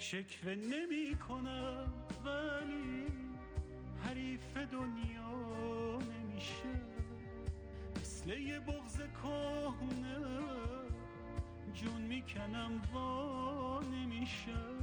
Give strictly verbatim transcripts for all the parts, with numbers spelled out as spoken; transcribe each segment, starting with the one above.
شکوه نمی کنم ولی حریف دنیا نمیشه، مثل یه بغض کهنه جون میکنم وا نمیشه.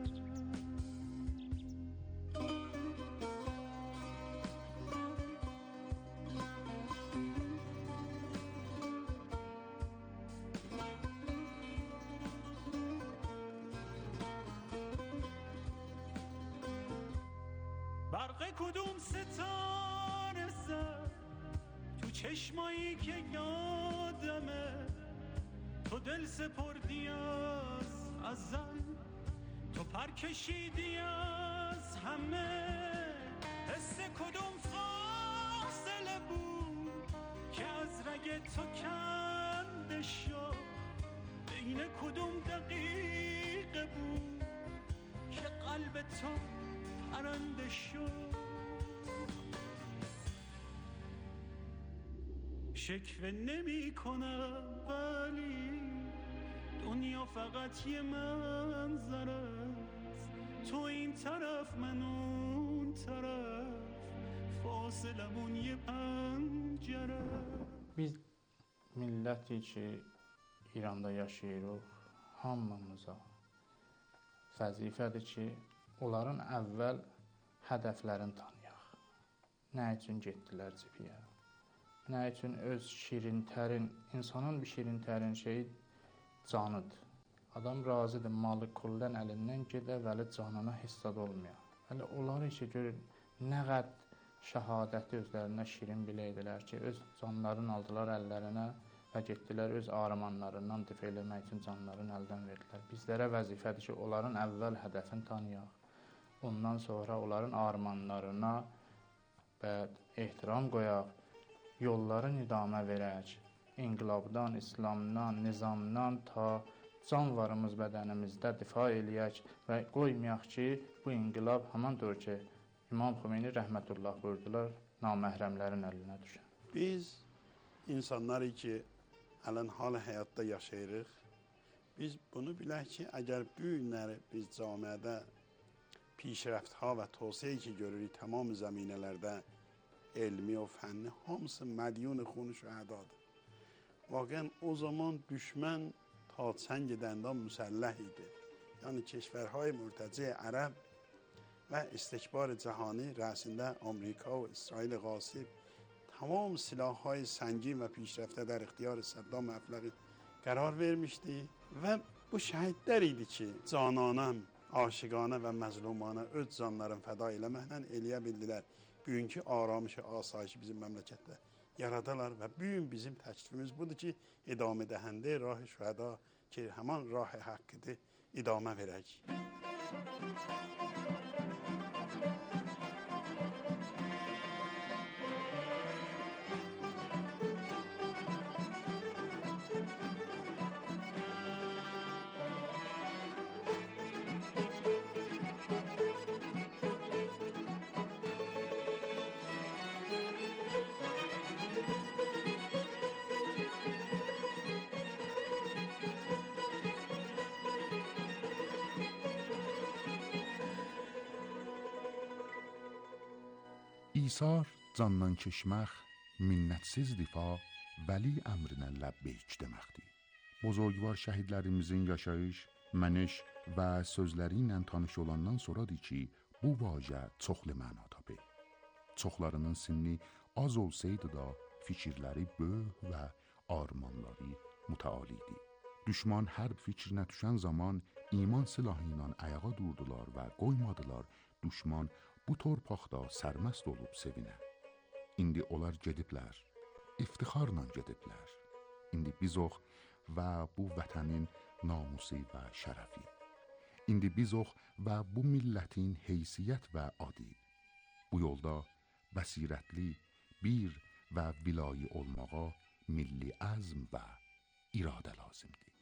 برق کدوم ستاره زد تو چشمایی که یادمه، تو دل سپردی از ازل، تو پر کشیدی از همه. حس کدوم فاصله بود که از رگ تو کنده شد، بین کدوم دقیقه بود که قلب تو پرنده شد. شکوه نمی کنم ولی دنیا فقط یه منظره است، تو این طرف من اون طرف، فاصلمون یه پنجره. Biz millətik ki, İranda yaşayırıq, hamımıza vəzifədir ki, onların əvvəl hədəflərini tanıyaq. Nə üçün getdilər cibiyə? Nə üçün öz şirin tərin, insanın bir şirin tərin şeyi canıdır. Adam razıdır, malı kullan əlindən gedə, vəli canına hissad olmuyor. Hələ onları işə görür, nə qəd şəhadəti özlərinə şirin biləydilər ki, öz canlarını aldılar əllərinə və getdilər öz armanlarından difə eləmək üçün canlarını əldən verdilər. Bizlərə vəzifədir ki, onların əvvəl hədəfini tanıyaq. Ondan sonra onların armanlarına və ehtiram qoyaq, yolların idamə verək. İnqilabdan, İslamdan, nizamdan ta can varımız bədənimizdə difa eləyək və qoymayaq ki, bu inqilab hamandır ki, İmam Xümeyni rəhmətullah buyurdular, naməhrəmlərin əlinə düşən. Biz insanları ki, ələn hal həyatda yaşayırıq, biz bunu bilək ki, əgər bu günləri biz camiədə پیشرفت‌ها و توسعه‌ای که görürük تمام زمینه‌lərdə elmi و fənni hamısı مدیون خون şəhədadır. واقعا o zaman düşmən ta çəng edəndə müsəlləh idi. Yəni کشورهای مرتجع عرب و استکبار جهانی رأسında آمریکا و اسرائیل غاصب تمام silahهای سنگین و پیشرفته در اختیار صدام افلقی قرار vermişdi və bu şəhidlər idi ki, cananəm aşıqanə və məzlumanə öz canlarını fəda eləməklə eləyə bildilər. Bugünkü aramışı, asayişi bizim məmləkətdə yaradalar və bugün bizim təklifimiz budur ki, idamə dəhəndə rah şühəda ki, həman rah haqqıdır, idamə verək. İsar, candan keçmək, minnətsiz difa, vəli əmrinə ləbbeyk deməkdir. Bozorgvar şəhidlərimizin yaşayış, məniş və sözləri ilə tanış olandan sonradır ki, bu vacə çoxlu məna tapır. Çoxlarının sinni az olsaydı da, fikirləri böyük və armanları mütəalidir. Düşman hərb fikrinə düşən zaman iman silahı ilə ayağa durdular və qoymadılar düşman bu torpaqda sərməst olub sevinə. İndi onlar gediblər, iftixarla gediblər. İndi biz ox və bu vətənin namusi və şərəfi. İndi biz ox və bu millətin heysiyyət və adı. Bu yolda bəsirətli, bir və vilayi olmağa milli əzm və iradə lazımdır.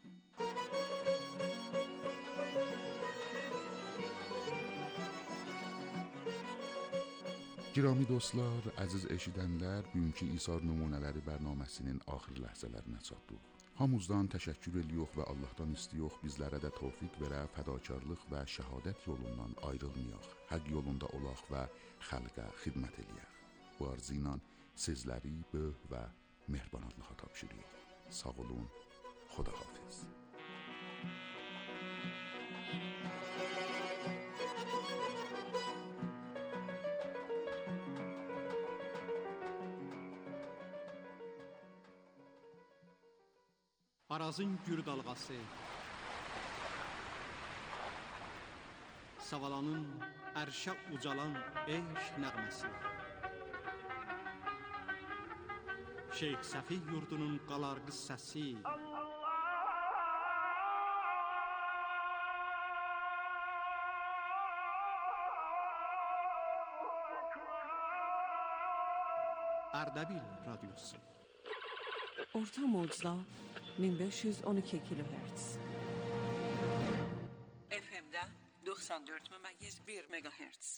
Girami dostlar, əziz eşidənlər, bugünkü İsar nümunələri bərnaməsinin axır ləhzələrinə çatdıq. Hamımızdan təşəkkür edirik və Allahdan istəyirik bizlərə də tövfiq verə, fədakarlıq və şəhadət yolundan ayrılmayaq, həq yolunda olaq və xalqa xidmət eləyək. Bu arzu ilə sizləri böyük və mehribanlığa tapşırırıq. Sağ olun, Xudahafiz. Arazın gür dalğası, Savalanın ərşə ucalan eşq nəğməsi, Şeyx Səfi yurdunun qalarğı səsi, Ərdəbil radyosu. Orta mocda min beş yüz on iki kilohertz. F M'də doxsan dörd məmməyiz bir megahertz.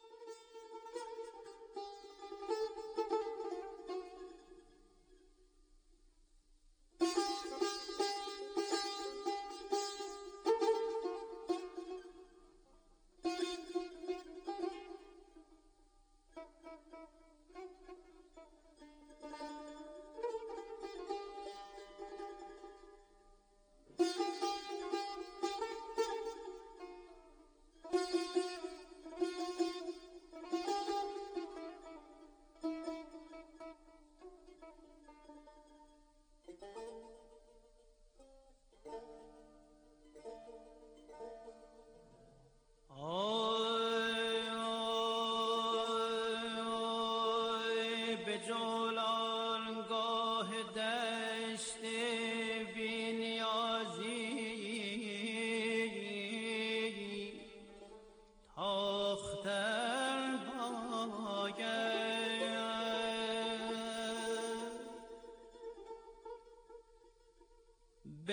به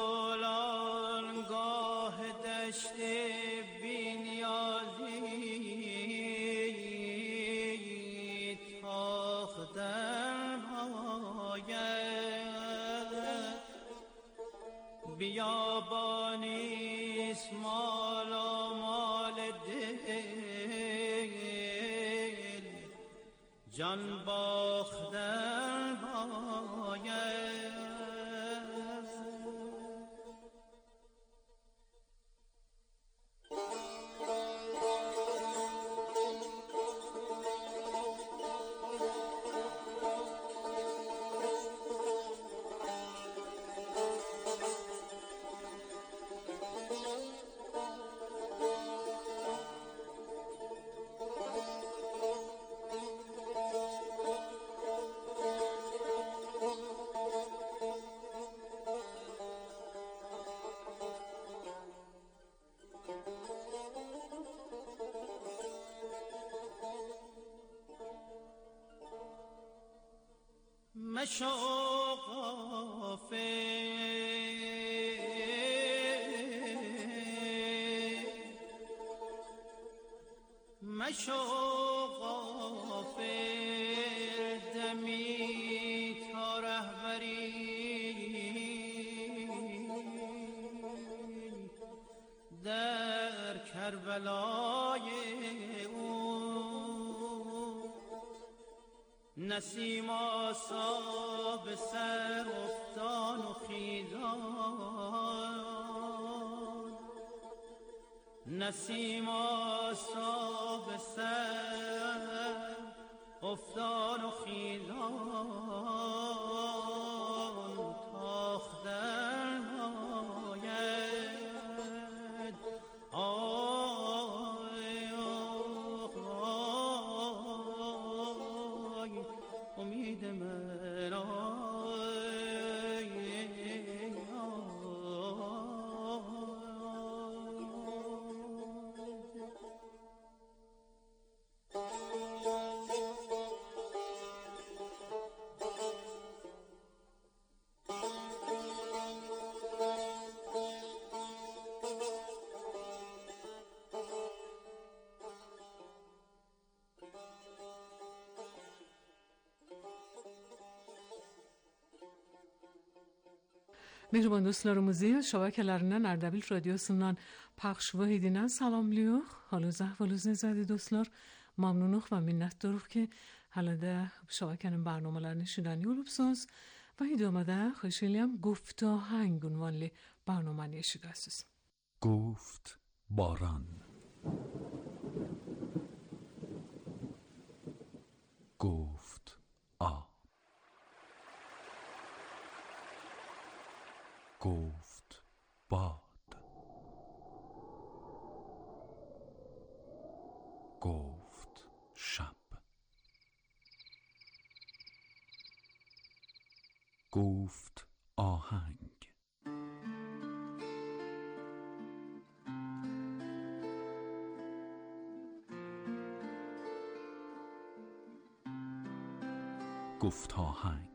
جولانگاه دشت بی‌نیازی تاختن باید بیابانیست مال و مال دل جان باختن باید مشو غافل مشو غافل دمی تا رهبری در کربلای نسیم آسا به سر افتان و خیزان نسیم آسا به سر افتان و خیزان تاختن باید آی آی امید من آی Mehriban dostlarımızı şəbəkələrindən Ərdəbil radiosundan pəxş və edindən salamlıyıq. Halınız əhvalınız necədir dostlar? Məmnunuq və minnətdarıq ki, hələ də şəbəkənin برنامələrini şidəni olubsunuz və idamada xoş eləyəm گفتاهنگ ünvanlı برنامəni eşidəsiniz. گفت باران، گفت آب، گفت باد، گفت شب، گفت آهنگ، گفت آهنگ.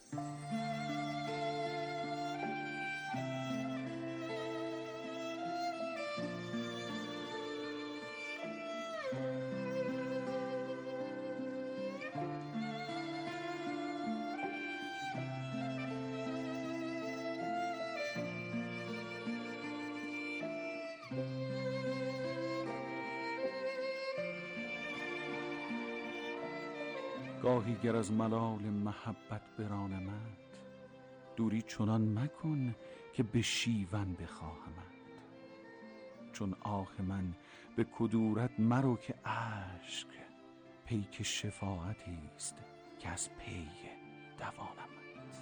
گاهی گر از ملال محبت برانمد، دوری چنان مکن که به شیون بخواهمد. چون آه من به کدورت مرو که اشک پیک شفاعتی است که از پی دوانمد.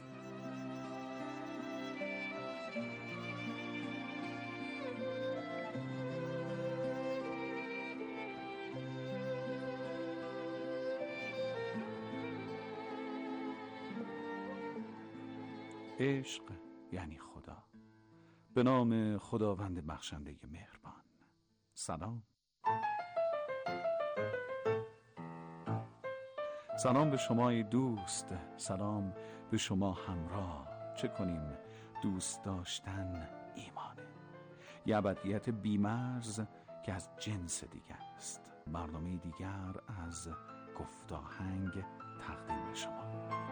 عشق یعنی خدا. به نام خداوند بخشنده مهربان. سلام. سلام به شما ای دوست، سلام به شما همراه. چه کنیم؟ دوست داشتن ایمانه، یه ابدیت بیمرز که از جنس دیگر است. برنامه دیگر از گفتاهنگ تقدیم به شما.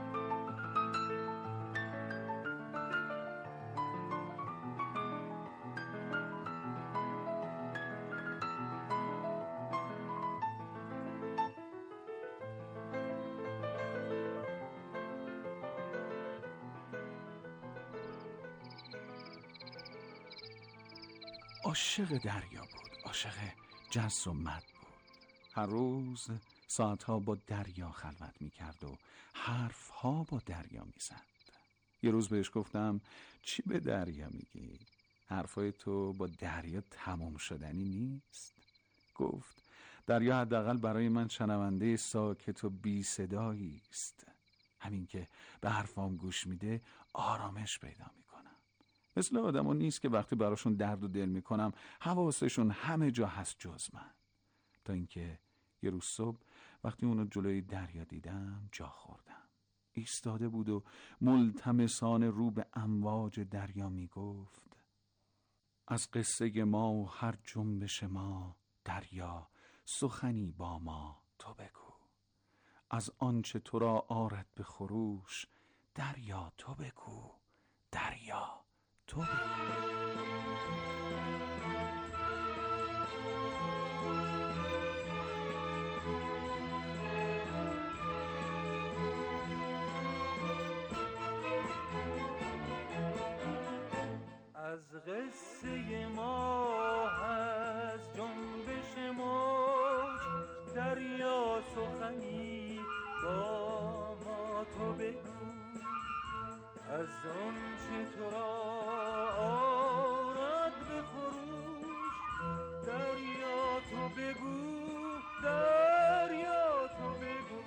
عاشق دریا بود، عاشق جز و مد بود. هر روز ساعتها با دریا خلوت می کرد و حرفها با دریا می زد. یه روز بهش گفتم چی به دریا میگی؟ حرفای تو با دریا تمام شدنی نیست. گفت دریا حداقل برای من شنونده ساکت و بی صدایی است. همین که به حرفام گوش میده آرامش پیدا میکنم. مثل آدم‌ها نیست که وقتی براشون درد و دل میکنم حواسشون همه جا هست جز من. تا اینکه یه روز صبح وقتی اونو جلوی دریا دیدم جا خوردم. ایستاده بود و ملتمسانه رو به امواج دریا میگفت از قصه ما و هر جنبش ما دریا سخنی با ما تو بگو. از آنچه تو را آرد به خروش دریا تو بگو، دریا تو بگو. از قصه ما از جنبش موج دریا سخنی با ما تو بگو. از آن چه تو را آرد به خروش دریا تو بگو، دریا تو بگو.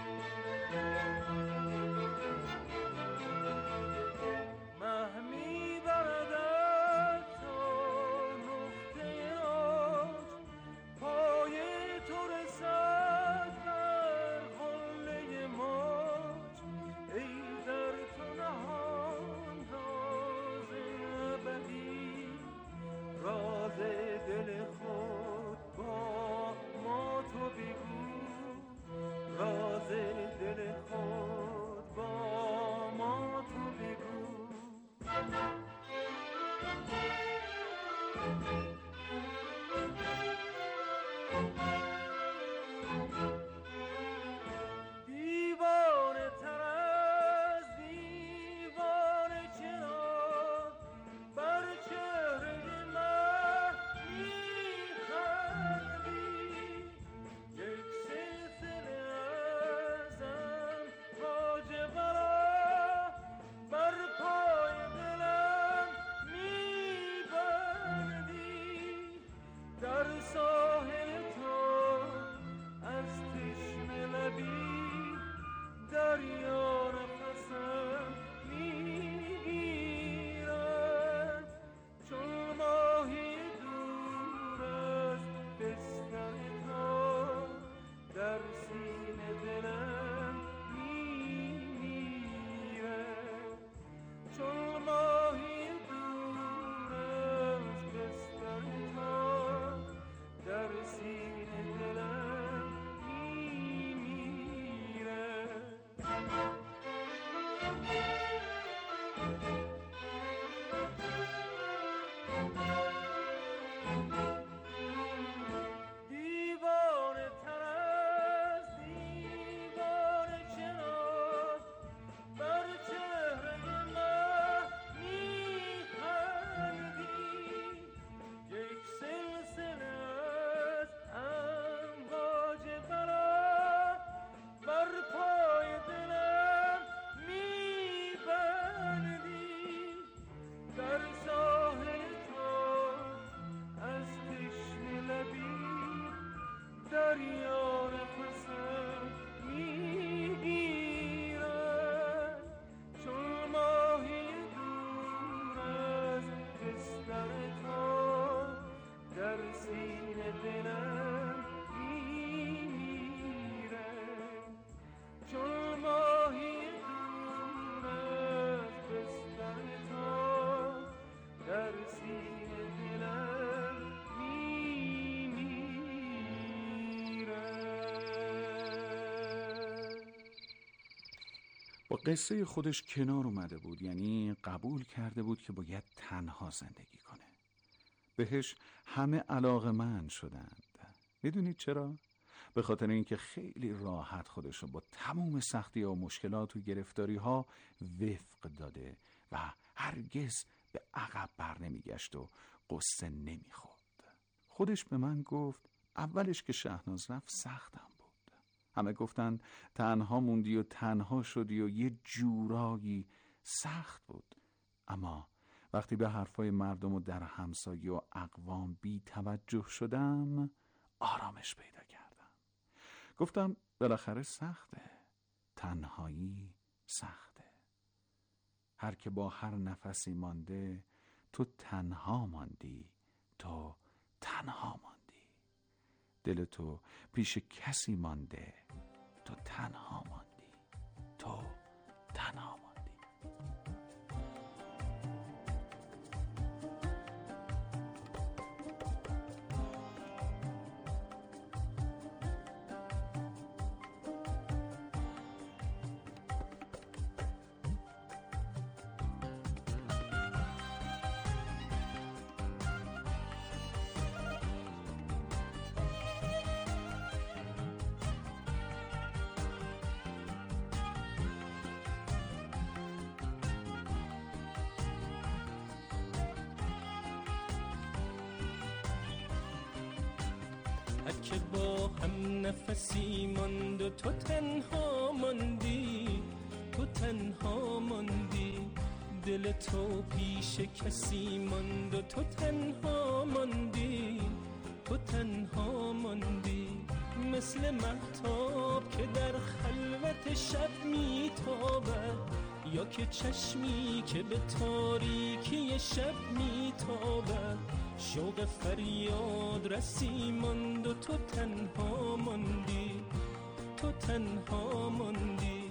محمیل با قصه خودش کنار اومده بود، یعنی قبول کرده بود که باید تنها زندگی کنه. بهش همه علاقه‌مند شدند. میدونید چرا؟ به خاطر اینکه خیلی راحت خودش رو با تمام سختی و مشکلات و گرفتاری ها وفق داده و هرگز به عقب بر نمیگشت و قصه نمیخورد. خودش به من گفت اولش که شهناز رفت سختم بود. همه گفتن تنها موندی و تنها شدی و یه جورایی سخت بود. اما وقتی به حرفای مردم و در همسایه و اقوام بی توجه شدم آرامش پیدا کردم. گفتم بالاخره سخته، تنهایی سخته. هر که با هر نفسی مانده تو تنها ماندی، تو تنها ماندی. دل تو پیش کسی مانده، تو تنها ماندی، تو تنها ماندی. هر که با هم نفسی ماند و تو تنها ماندی، تو تنها ماندی. دل تو پیش کسی ماند و تو تنها ماندی، تو تنها ماندی. مثل مهتاب که در خلوت شب میتابد، یا که چشمی که به تاریکی شب میتابد. شوق فریاد رسی ماند و تو تنها ماندی، تو تنها ماندی.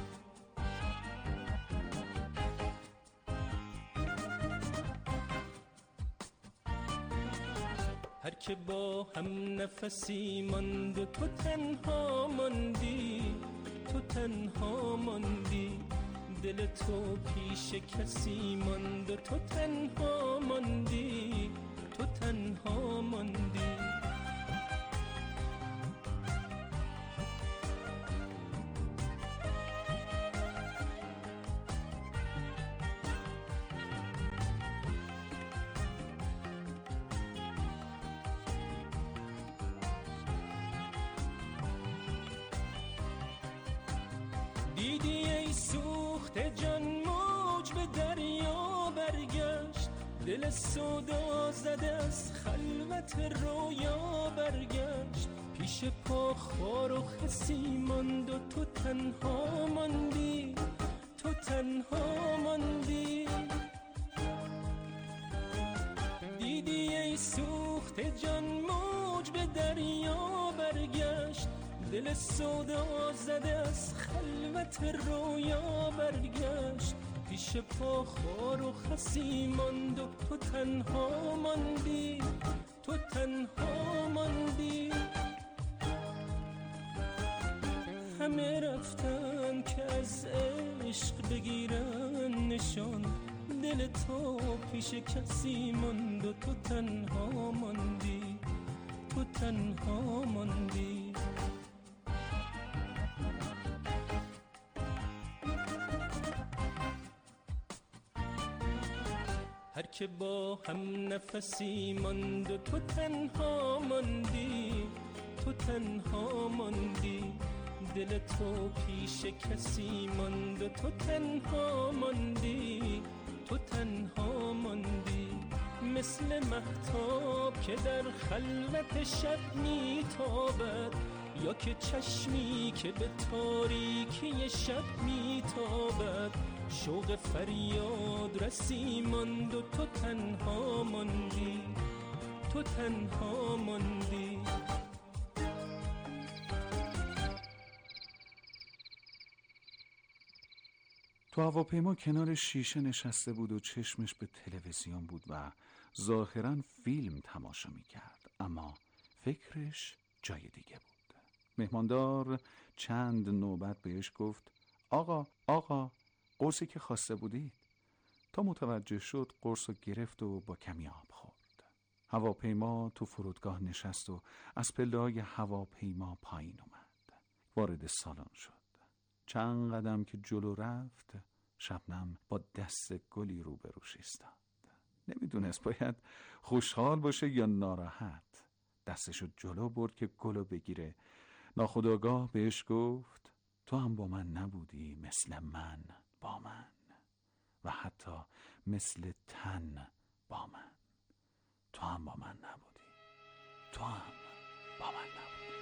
هر که با هم نفسی ماند و تو تنها ماندی، تو تنها ماندی. دل تو پیش کسی ماند و تو تنها ماندی، تنها ماندی. دیدی ای سوخته جان موج به دریا برگشت، دل سودا زده از خلوت رویا برگشت. پیش پا خار و خسی ماند و تو تنها ماندی، تو تنها ماندی. دیدی ای سوخته جان موج به دریا برگشت، دل سودا زده از خلوت رویا برگشت. پیش پا خار و خسی ماند و تو تنها ماندی، تو تنها ماندی. همه رفتن که از عشق بگیرن نشان، دل تو پیش کسی ماند و تو تنها ماندی، تو تنها ماندی. هر که با هم نفسی ماند و تو تنها ماندی، تو تنها ماندی. دل تو پیش کسی ماند و تو تنها ماندی، تو تنها ماندی. مثل مهتاب که در خلوت شب میتابد، یا که چشمی که به تاریکی شب میتابد. شوق فریاد رسی ماند و تو تنها ماندی، تو تنها ماندی. تو هواپیما کنار شیشه نشسته بود و چشمش به تلویزیون بود و ظاهراً فیلم تماشا می‌کرد، اما فکرش جای دیگه بود. مهماندار چند نوبت بهش گفت آقا آقا قرصی که خواسته بودید. تا متوجه شد قرصو گرفت و با کمی آب خورد. هواپیما تو فرودگاه نشست و از پله‌های هواپیما پایین اومد. وارد سالن شد. چند قدم که جلو رفت، شبنم با دست گلی روبروش ایستاد. نمیدونست باید خوشحال باشه یا ناراحت. دستشو جلو برد که گلو بگیره. ناخودآگاه بهش گفت تو هم با من نبودی مثل من با من، و حتی مثل تن با من. تو هم با من نبودی، تو هم با من نبودی.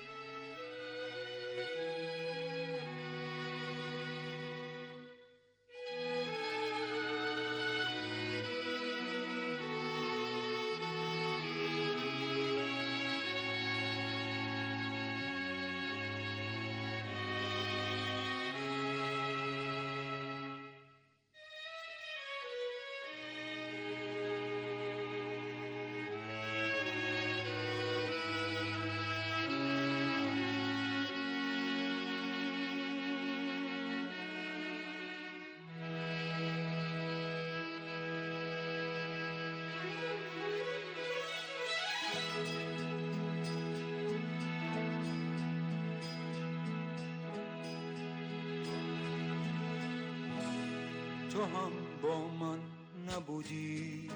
تو هم با من نبودی،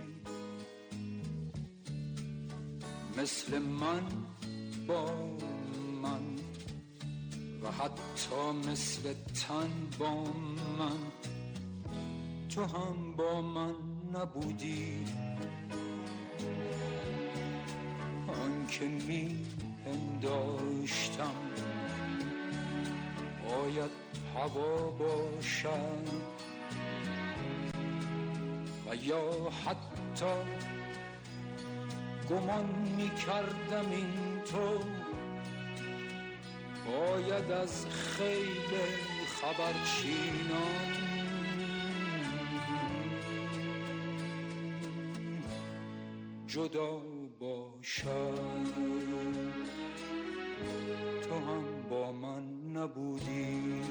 مثل من با من، و حتی مثل تن با من. تو هم با من نبودی، آن که می پنداشتم باید هوا باشد، و یا حتی گمان می کردم این تو باید از خیل خبرچینان جدا باشد. تو هم با من نبودی،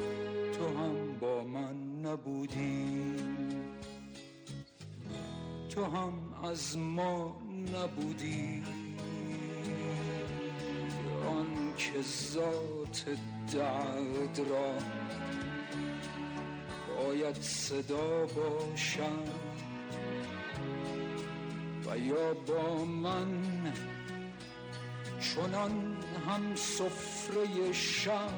تو هم با من نبودی، تو هم از ما نبودی، آن که ذات درد را باید صدا باشم و یا با من چنان هم سفره شب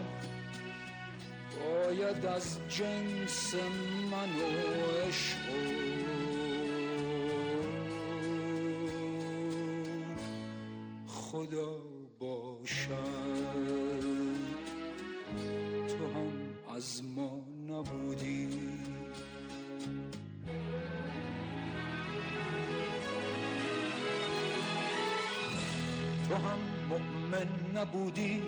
باید از جنس من و عشق خدا باشد. تو هم از ما نبودی، تو هم مؤمن نبودی،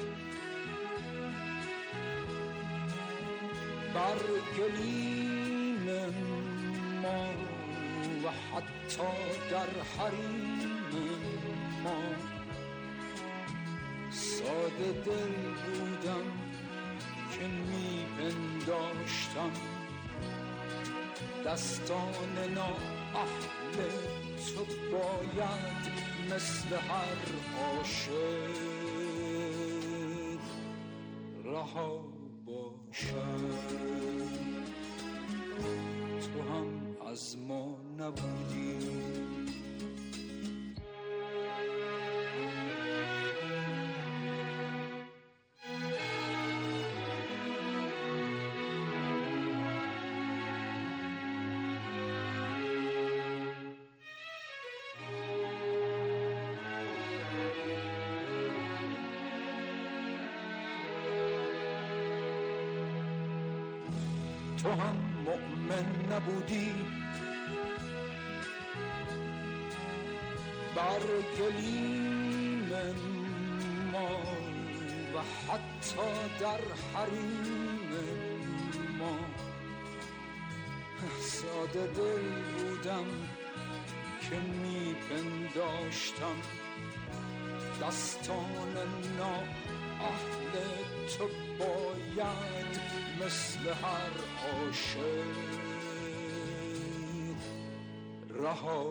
بر گلیم ما و حتی در حریم ما ساده دل بودم که می پنداشتم دستان نااهل تو باید مثل هر عاشق رها باشد. تو هم از ما نبودی، تو هم مؤمن نبودی، بر گلیم ما و حتی در حریم ما ساده دل بودم که می پنداشتم دستان نااهل تو باید مثل هر عاشق رها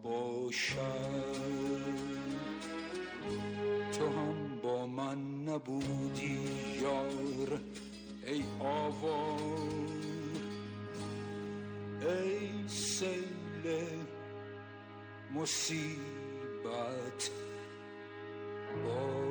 باشد. تو هم با من نبودی یار ای آوار، ای سیل مصیبت با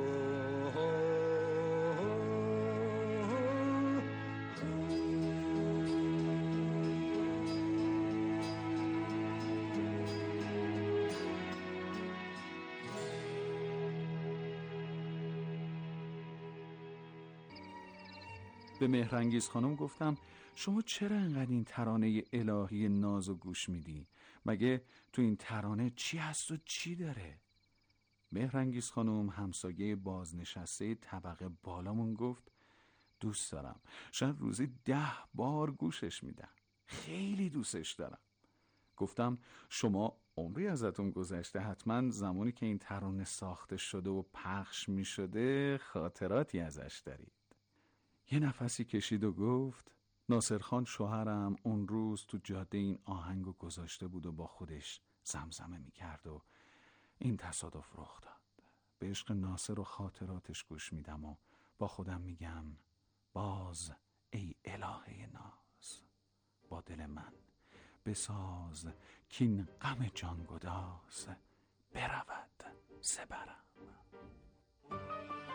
به مهرانگیز خانم گفتم شما چرا انقدر این ترانه الهی نازو گوش میدی؟ مگه تو این ترانه چی هست و چی داره؟ مهرانگیز خانم همسایه بازنشسته طبقه بالامون گفت دوست دارم، شاید روزی ده بار گوشش میدم، خیلی دوستش دارم. گفتم شما عمری ازتون گذشته، حتما زمانی که این ترانه ساخته شده و پخش میشده خاطراتی ازش دارید. یه نفسی کشید و گفت ناصرخان شوهرم اون روز تو جاده این آهنگو گذاشته بود و با خودش زمزمه میکرد و این تصادف رخ داد. به عشق ناصر و خاطراتش گوش میدم و با خودم میگم باز ای الهه ناز با دل من بساز کین غم جانگداز برود سپرم.